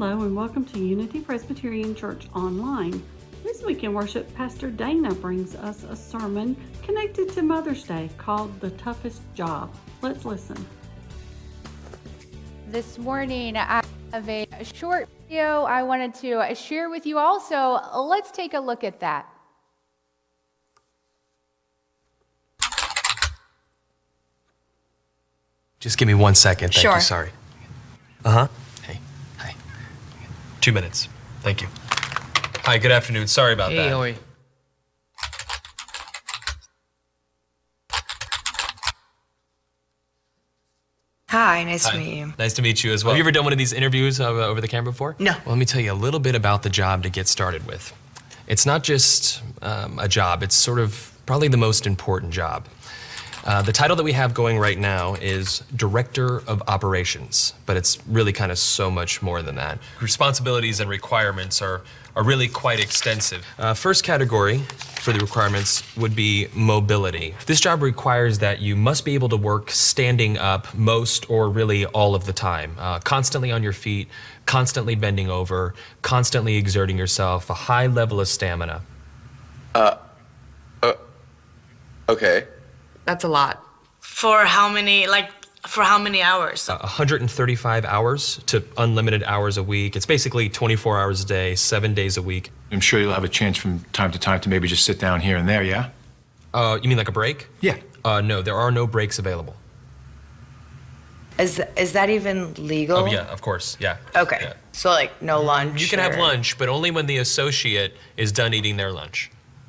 Hello and welcome to Unity Presbyterian Church Online. This week in worship, Pastor Dana brings us a sermon connected to Mother's Day called The Toughest Job. Let's listen. This morning I have a short video I wanted to share with you all, so let's take a look at that. Just give me 1 second. Thank Sure. you. Sorry. Hey. Hi. 2 minutes. Thank you. Hi, good afternoon. Sorry about that. Hey, how are you? Hi, nice to Hi. meet you. Nice to meet you as well. Have you ever done one of these interviews over the camera before? No. Well, let me tell you a little bit about the job to get started with. It's not just a job, it's sort of probably the most important job. The title that we have going right now is Director of Operations, but it's really kind of so much more than that. Responsibilities and requirements are really quite extensive. First category for the requirements would be mobility. This job requires that you must be able to work standing up most or really all of the time, constantly on your feet, constantly bending over, constantly exerting yourself, a high level of stamina. Okay. That's a lot. For how many hours? 135 hours to unlimited hours a week. It's basically 24 hours a day, 7 days a week. I'm sure you'll have a chance from time to time to maybe just sit down here and there, yeah? You mean like a break? Yeah. No, there are no breaks available. Is that even legal? Oh, yeah, of course, yeah. Okay. Yeah. So like no lunch. You can have or- lunch, but only when the associate is done eating their lunch.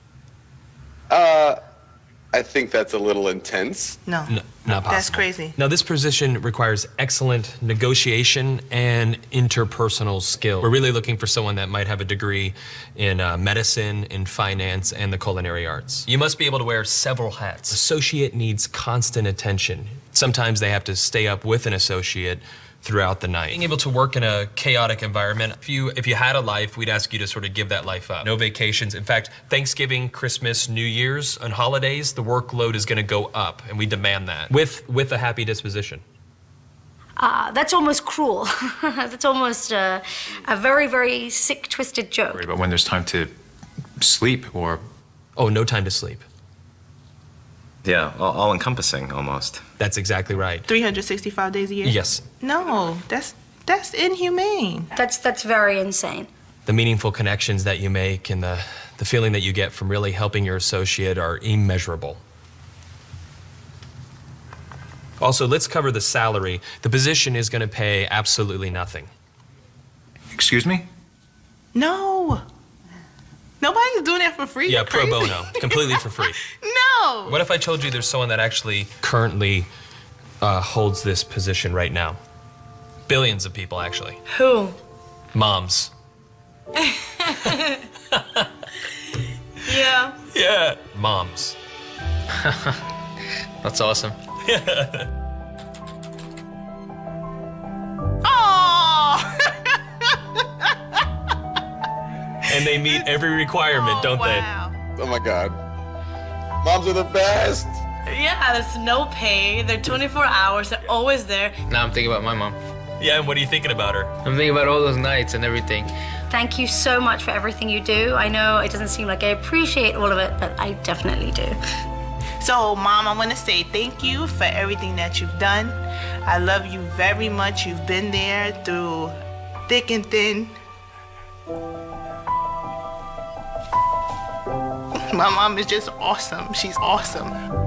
I think that's a little intense. No. No, not possible. That's crazy. Now, this position requires excellent negotiation and interpersonal skill. We're really looking for someone that might have a degree in medicine, in finance, and the culinary arts. You must be able to wear several hats. Associate needs constant attention. Sometimes they have to stay up with an associate throughout the night. Being able to work in a chaotic environment, if you had a life, we'd ask you to sort of give that life up. No vacations. In fact, Thanksgiving, Christmas, New Year's, and holidays, the workload is gonna go up, and we demand that with a happy disposition. That's almost cruel. That's almost a very, very sick, twisted joke. Worried about when there's time to sleep or... Oh, no time to sleep. Yeah, all encompassing almost. That's exactly right. 365 days a year? Yes. No, that's inhumane. That's very insane. The meaningful connections that you make and the feeling that you get from really helping your associate are immeasurable. Also, let's cover the salary. The position is going to pay absolutely nothing. Excuse me? No. Nobody's doing that for free. Yeah, You're pro crazy. bono, completely for free. No. What if I told you there's someone that actually currently holds this position right now? Billions of people, actually. Who? Moms. Yeah. Yeah. Moms. That's awesome. Oh. And they meet every requirement, don't wow. Oh my God. Moms are the best. Yeah, there's no pay. They're 24 hours. They're always there. Now I'm thinking about my mom. they? Yeah, and what are you thinking about her? I'm thinking about all those nights and everything. Thank you so much for everything you do. I know it doesn't seem like I appreciate all of it, but I definitely do. So, Mom, I want to say thank you for everything that you've done. I love you very much. You've been there through thick and thin. My mom is just awesome. She's awesome.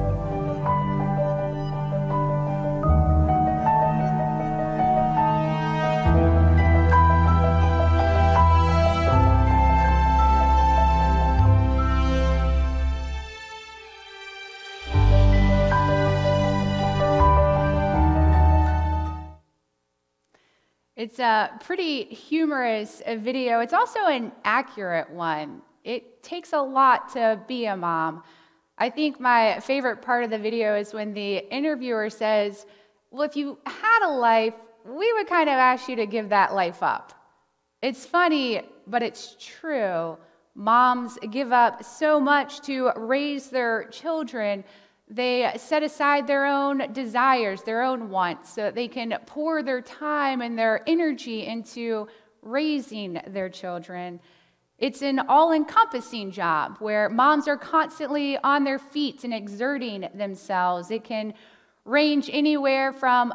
It's a pretty humorous video. It's also an accurate one. It takes a lot to be a mom. I think my favorite part of the video is when the interviewer says, well, if you had a life, we would kind of ask you to give that life up. It's funny, but it's true. Moms give up so much to raise their children. They set aside their own desires, their own wants, so that they can pour their time and their energy into raising their children. It's an all-encompassing job where moms are constantly on their feet and exerting themselves. It can range anywhere from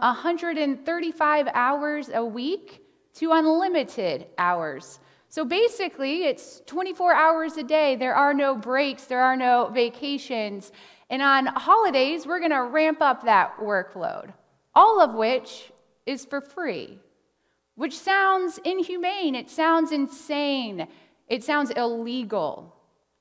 135 hours a week to unlimited hours. So basically, it's 24 hours a day. There are no breaks, there are no vacations. And on holidays, we're going to ramp up that workload, all of which is for free, which sounds inhumane. It sounds insane. It sounds illegal.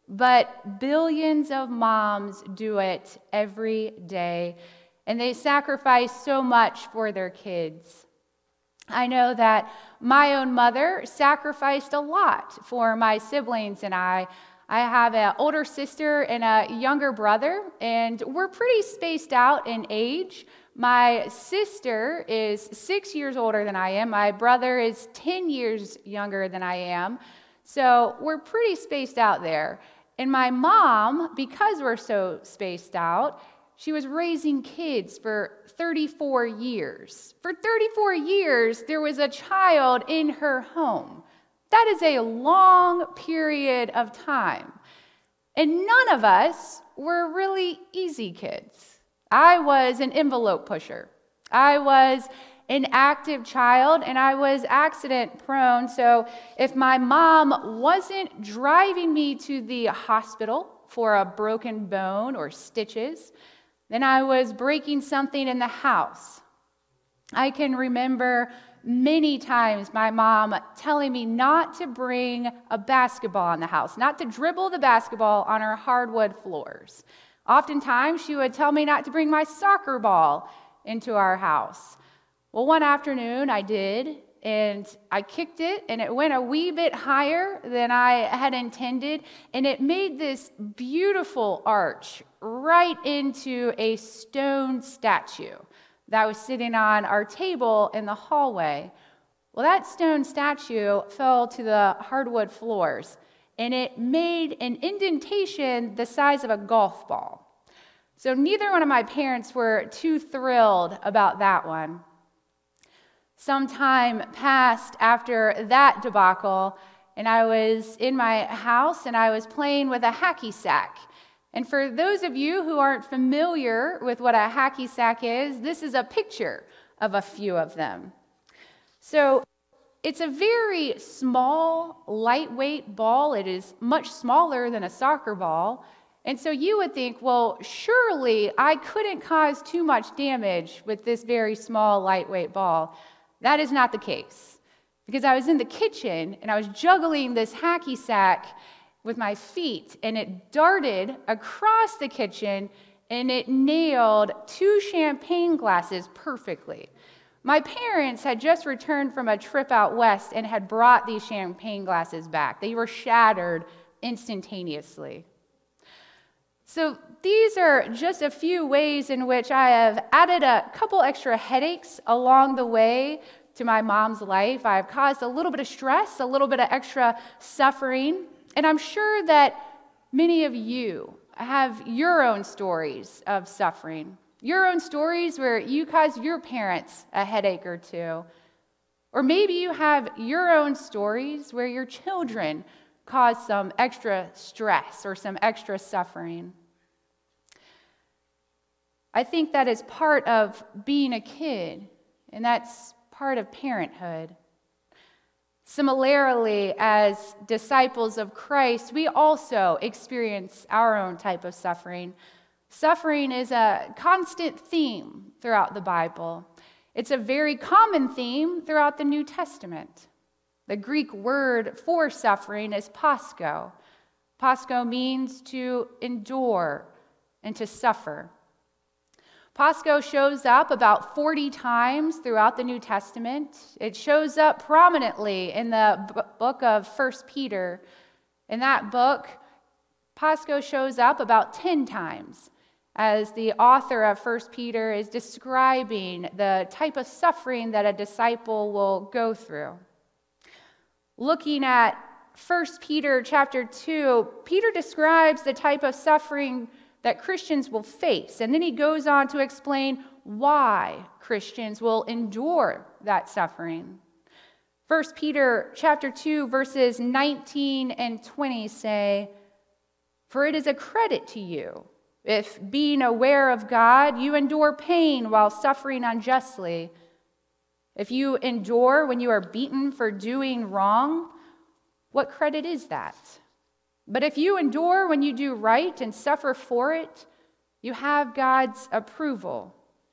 But billions of moms do it every day, and they sacrifice so much for their kids. I know that my own mother sacrificed a lot for my siblings and I. I have an older sister and a younger brother, and we're pretty spaced out in age. My sister is 6 years older than I am. My brother is 10 years younger than I am. So we're pretty spaced out there. And my mom, because we're so spaced out, she was raising kids for 34 years. For 34 years, there was a child in her home. That is a long period of time. And none of us were really easy kids. I was an envelope pusher. I was an active child, and I was accident prone. So if my mom wasn't driving me to the hospital for a broken bone or stitches, then I was breaking something in the house. I can remember many times my mom telling me not to bring a basketball in the house, not to dribble the basketball on our hardwood floors. Oftentimes, she would tell me not to bring my soccer ball into our house. Well, one afternoon I did, and I kicked it, and it went a wee bit higher than I had intended, and it made this beautiful arch right into a stone statue that was sitting on our table in the hallway. Well, that stone statue fell to the hardwood floors, and it made an indentation the size of a golf ball. So neither one of my parents were too thrilled about that one. Some time passed after that debacle, and I was in my house and I was playing with a hacky sack. And for those of you who aren't familiar with what a hacky sack is, this is a picture of a few of them. So it's a very small, lightweight ball. It is much smaller than a soccer ball. And so you would think, well, surely I couldn't cause too much damage with this very small, lightweight ball. That is not the case, because I was in the kitchen and I was juggling this hacky sack with my feet, and it darted across the kitchen and it nailed 2 champagne glasses perfectly. My parents had just returned from a trip out west and had brought these champagne glasses back. They were shattered instantaneously. So these are just a few ways in which I have added a couple extra headaches along the way to my mom's life. I've caused a little bit of stress, a little bit of extra suffering, and I'm sure that many of you have your own stories of suffering, your own stories where you caused your parents a headache or two. Or maybe you have your own stories where your children caused some extra stress or some extra suffering. I think that is part of being a kid, and that's part of parenthood. Similarly, as disciples of Christ, we also experience our own type of suffering. Suffering is a constant theme throughout the Bible. It's a very common theme throughout the New Testament. The Greek word for suffering is pascho. Pascho means to endure and to suffer. Pascho shows up about 40 times throughout the New Testament. It shows up prominently in the book of 1 Peter. In that book, Pascho shows up about 10 times as the author of 1 Peter is describing the type of suffering that a disciple will go through. Looking at 1 Peter chapter 2, Peter describes the type of suffering that Christians will face. And then he goes on to explain why Christians will endure that suffering. 1 Peter chapter 2, verses 19 and 20 say, "For it is a credit to you, if being aware of God, you endure pain while suffering unjustly. If you endure when you are beaten for doing wrong, what credit is that? But if you endure when you do right and suffer for it, you have God's approval."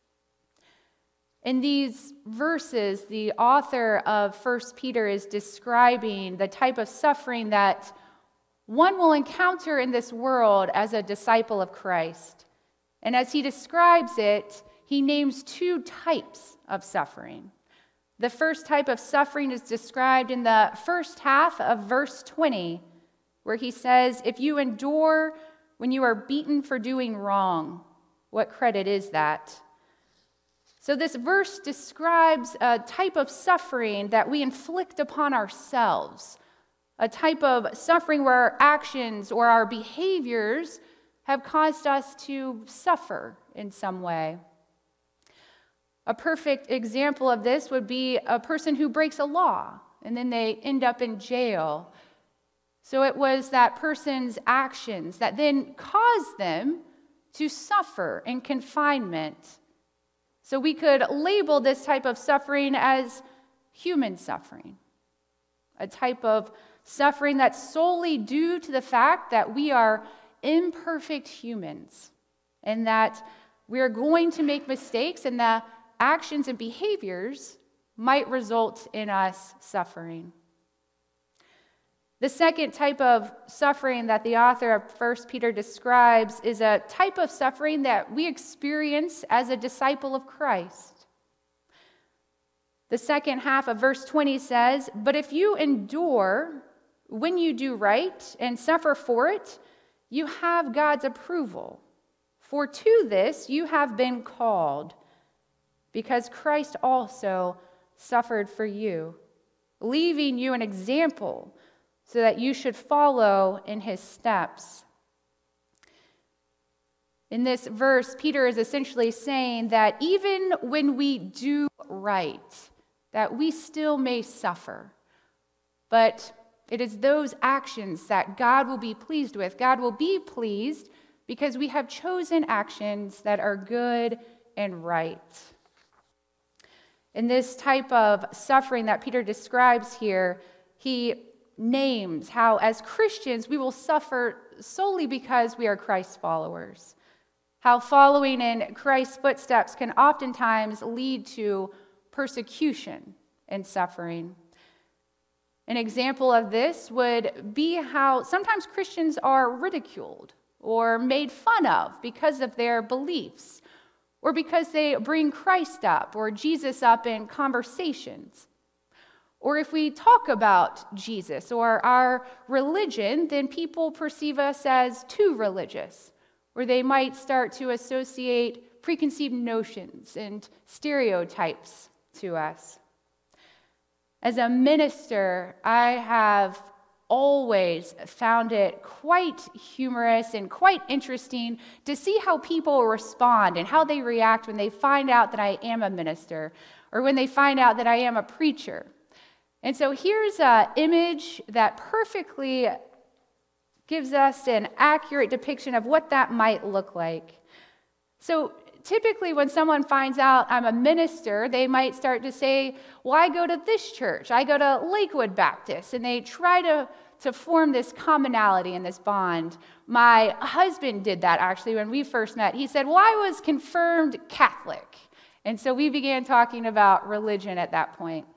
In these verses, the author of 1 Peter is describing the type of suffering that one will encounter in this world as a disciple of Christ. And as he describes it, he names two types of suffering. The first type of suffering is described in the first half of verse 20, where he says, "If you endure when you are beaten for doing wrong, what credit is that?" So this verse describes a type of suffering that we inflict upon ourselves, a type of suffering where our actions or our behaviors have caused us to suffer in some way. A perfect example of this would be a person who breaks a law and then they end up in jail. So it was that person's actions that then caused them to suffer in confinement. So we could label this type of suffering as human suffering, a type of suffering that's solely due to the fact that we are imperfect humans and that we're going to make mistakes and the actions and behaviors might result in us suffering. The second type of suffering that the author of 1 Peter describes is a type of suffering that we experience as a disciple of Christ. The second half of verse 20 says, "But if you endure when you do right and suffer for it, you have God's approval. For to this you have been called, because Christ also suffered for you, leaving you an example so that you should follow in his steps." In this verse, Peter is essentially saying that even when we do right, that we still may suffer. But it is those actions that God will be pleased with. God will be pleased because we have chosen actions that are good and right. In this type of suffering that Peter describes here, he names how, as Christians, we will suffer solely because we are Christ's followers. How following in Christ's footsteps can oftentimes lead to persecution and suffering. An example of this would be how sometimes Christians are ridiculed or made fun of because of their beliefs, or because they bring Christ up or Jesus up in conversations. Or if we talk about Jesus or our religion, then people perceive us as too religious, or they might start to associate preconceived notions and stereotypes to us. As a minister, I have always found it quite humorous and quite interesting to see how people respond and how they react when they find out that I am a minister or when they find out that I am a preacher. And so here's an image that perfectly gives us an accurate depiction of what that might look like. So typically when someone finds out I'm a minister, they might start to say, "Well, I go to this church, I go to Lakewood Baptist," and they try to form this commonality and this bond. My husband did that actually when we first met. He said, "Well, I was confirmed Catholic." And so we began talking about religion at that point.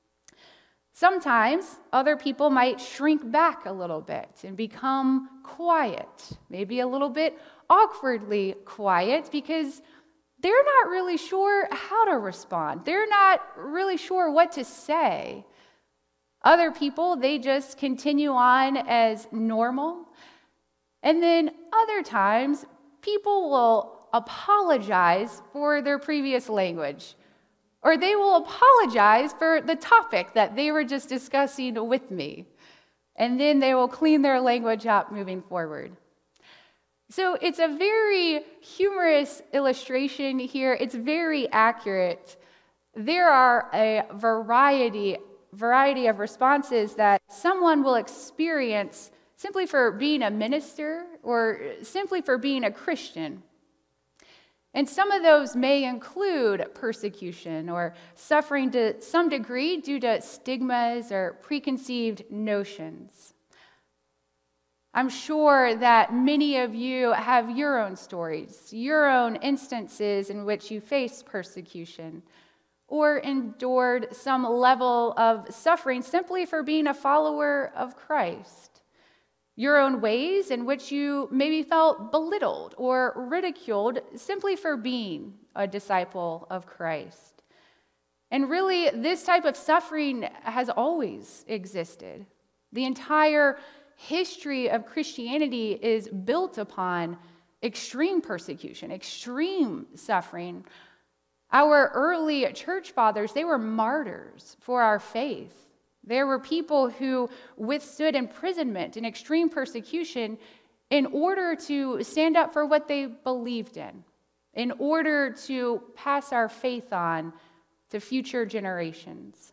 Sometimes other people might shrink back a little bit and become quiet, maybe a little bit awkwardly quiet, because they're not really sure how to respond. They're not really sure what to say. Other people, they just continue on as normal. And then other times, people will apologize for their previous language, or they will apologize for the topic that they were just discussing with me. And then they will clean their language up moving forward. So it's a very humorous illustration here. It's very accurate. There are a variety variety of responses that someone will experience simply for being a minister or simply for being a Christian. And some of those may include persecution or suffering to some degree due to stigmas or preconceived notions. I'm sure that many of you have your own stories, your own instances in which you faced persecution or endured some level of suffering simply for being a follower of Christ. Your own ways in which you maybe felt belittled or ridiculed simply for being a disciple of Christ. And really, this type of suffering has always existed. The entire history of Christianity is built upon extreme persecution, extreme suffering. Our early church fathers, they were martyrs for our faith. There were people who withstood imprisonment and extreme persecution in order to stand up for what they believed in order to pass our faith on to future generations.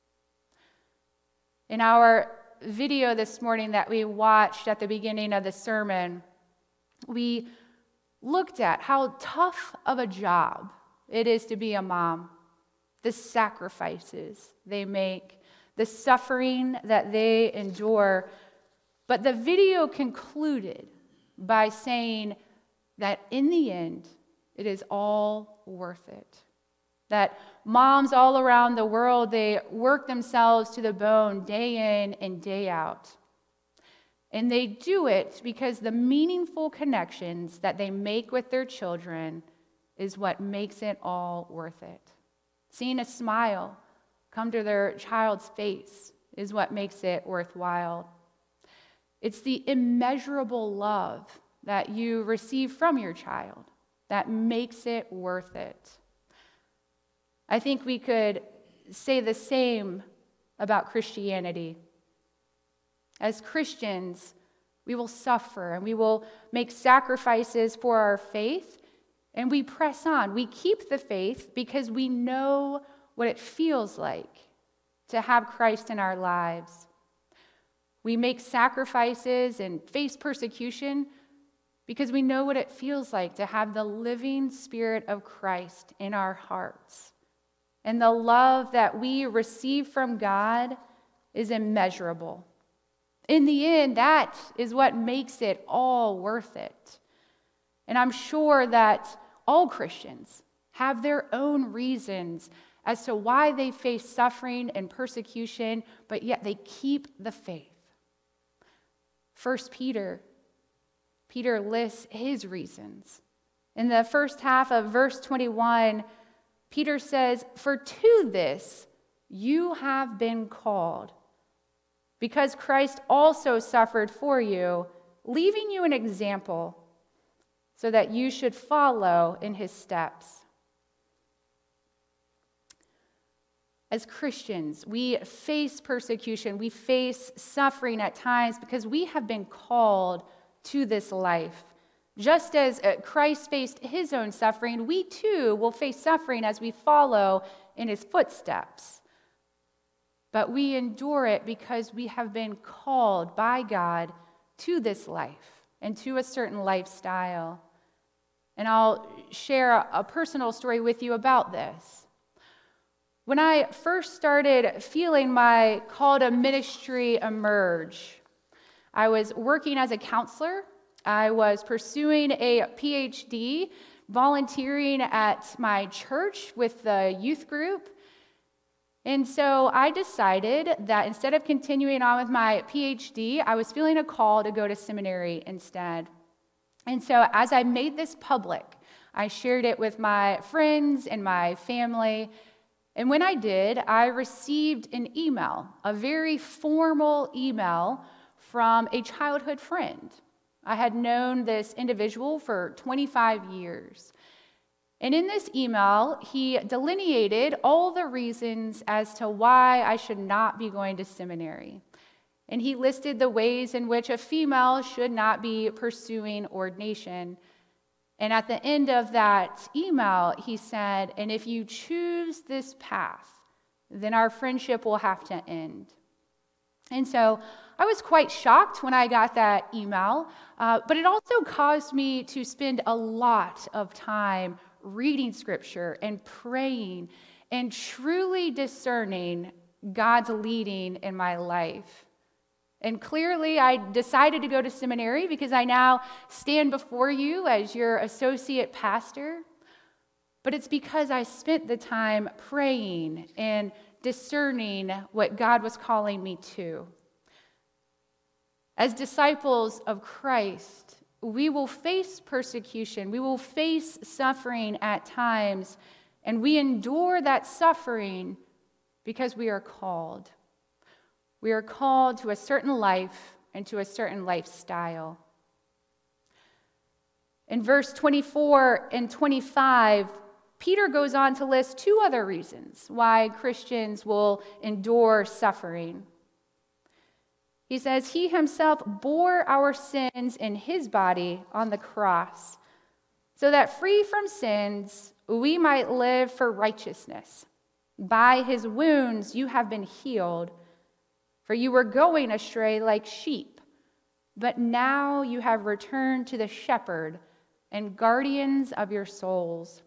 In our video this morning that we watched at the beginning of the sermon, we looked at how tough of a job it is to be a mom, the sacrifices they make, the suffering that they endure. But the video concluded by saying that in the end, it is all worth it. That moms all around the world, they work themselves to the bone day in and day out. And they do it because the meaningful connections that they make with their children is what makes it all worth it. Seeing a smile come to their child's face is what makes it worthwhile. It's the immeasurable love that you receive from your child that makes it worth it. I think we could say the same about Christianity. As Christians, we will suffer and we will make sacrifices for our faith, and we press on. We keep the faith because we know what it feels like to have Christ in our lives. We make sacrifices and face persecution because we know what it feels like to have the living Spirit of Christ in our hearts. And the love that we receive from God is immeasurable. In the end, that is what makes it all worth it. And I'm sure that all Christians have their own reasons as to why they face suffering and persecution, but yet they keep the faith. 1 Peter lists his reasons. In the first half of verse 21, Peter says, "For to this you have been called, because Christ also suffered for you, leaving you an example, so that you should follow in his steps." As Christians, we face persecution, we face suffering at times because we have been called to this life. Just as Christ faced his own suffering, we too will face suffering as we follow in his footsteps. But we endure it because we have been called by God to this life and to a certain lifestyle. And I'll share a personal story with you about this. When I first started feeling my call to ministry emerge, I was working as a counselor. I was pursuing a PhD, volunteering at my church with the youth group. And so I decided that instead of continuing on with my PhD, I was feeling a call to go to seminary instead. And so as I made this public, I shared it with my friends and my family. And when I did, I received an email, a very formal email from a childhood friend. I had known this individual for 25 years. And in this email, he delineated all the reasons as to why I should not be going to seminary. And he listed the ways in which a female should not be pursuing ordination. And at the end of that email, he said, "And if you choose this path, then our friendship will have to end. And so I was quite shocked when I got that email, but it also caused me to spend a lot of time reading Scripture and praying and truly discerning God's leading in my life. And clearly, I decided to go to seminary because I now stand before you as your associate pastor. But it's because I spent the time praying and discerning what God was calling me to. As disciples of Christ, we will face persecution, we will face suffering at times, and we endure that suffering because we are called. We are called to a certain life and to a certain lifestyle. In verse 24 and 25, Peter goes on to list two other reasons why Christians will endure suffering. He says, he himself bore our sins in his body on the cross, so that free from sins, we might live for righteousness. By his wounds you have been healed, for you were going astray like sheep, but now you have returned to the shepherd and guardians of your souls.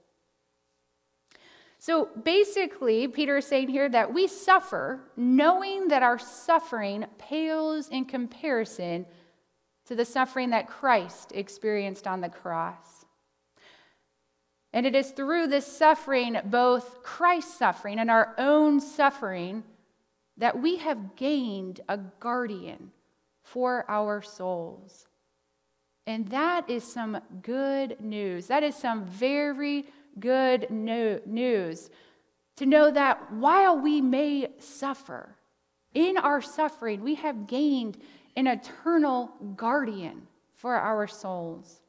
So basically, Peter is saying here that we suffer knowing that our suffering pales in comparison to the suffering that Christ experienced on the cross. And it is through this suffering, both Christ's suffering and our own suffering, that we have gained a guardian for our souls. And that is some good news. That is some very good news to know that while we may suffer, in our suffering, we have gained an eternal guardian for our souls.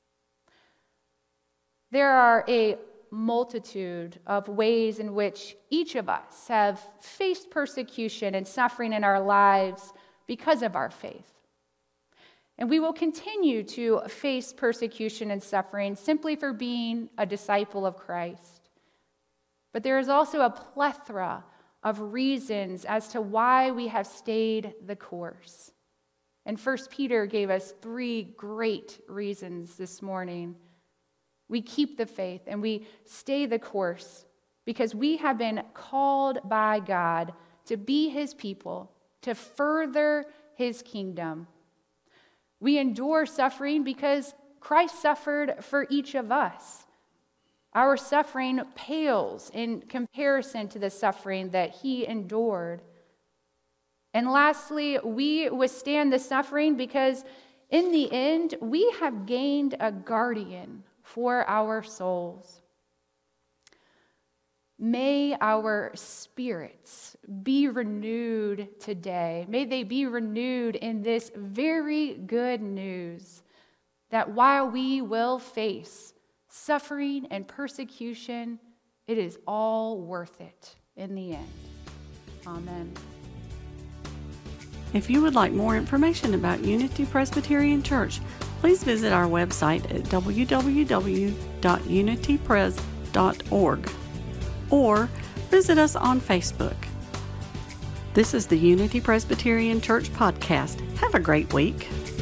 There are a multitude of ways in which each of us have faced persecution and suffering in our lives because of our faith. And we will continue to face persecution and suffering simply for being a disciple of Christ. But there is also a plethora of reasons as to why we have stayed the course. And 1 Peter gave us 3 great reasons this morning. We keep the faith and we stay the course because we have been called by God to be his people, to further his kingdom. We endure suffering because Christ suffered for each of us. Our suffering pales in comparison to the suffering that he endured. And lastly, we withstand the suffering because in the end, we have gained a guardian for our souls. May our spirits be renewed today. May they be renewed in this very good news that while we will face suffering and persecution, it is all worth it in the end. Amen. If you would like more information about Unity Presbyterian Church, please visit our website at www.unitypres.org. or visit us on Facebook. This is the Unity Presbyterian Church podcast. Have a great week.